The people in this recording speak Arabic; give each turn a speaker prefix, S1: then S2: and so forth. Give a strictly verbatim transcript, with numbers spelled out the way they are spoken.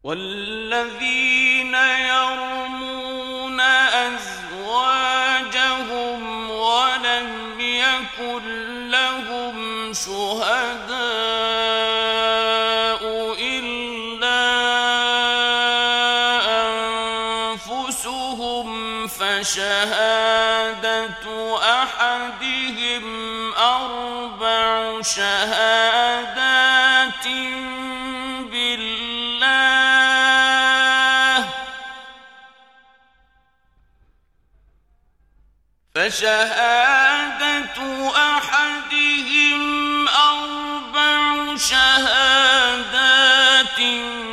S1: والذين يرمون أزواجهم ولم يكن لهم شهداء إلا أنفسهم فشهادة أحدهم أربع شهادات فشهادة أحدهم أربع شهادات